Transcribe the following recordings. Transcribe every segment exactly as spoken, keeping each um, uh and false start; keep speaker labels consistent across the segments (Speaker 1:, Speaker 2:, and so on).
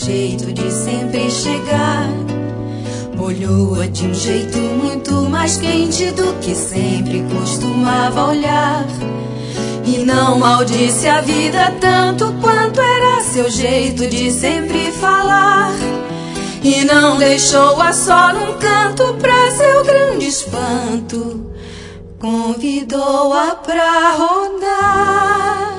Speaker 1: jeito de sempre chegar. Olhou-a de um jeito muito mais quente do que sempre costumava olhar. E não maldisse a vida tanto quanto era seu jeito de sempre falar. E não deixou-a só num canto pra seu grande espanto. Convidou-a pra rodar.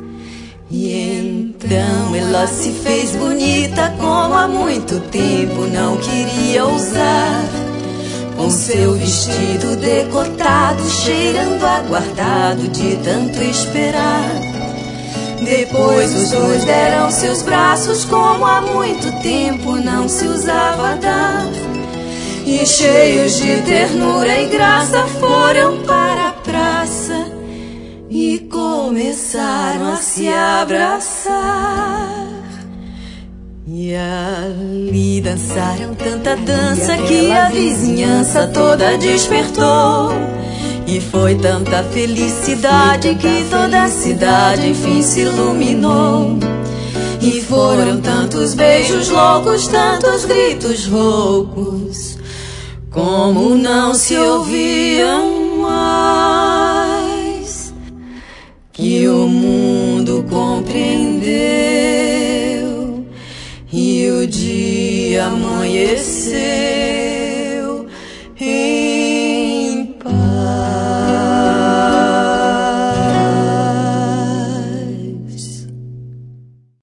Speaker 1: E então ela se fez bonita como há muito tempo não queria usar. Com seu vestido decotado, cheirando aguardado de tanto esperar. Depois os dois deram seus braços como há muito tempo não se usava dar. E cheios de ternura e graça foram para a praça e começaram a se abraçar. E ali dançaram tanta dança que a vizinhança toda despertou. E foi tanta felicidade que toda a cidade enfim se iluminou. E foram tantos beijos loucos, tantos gritos roucos, como não se ouviam mais, que o mundo compreendeu e o dia amanheceu.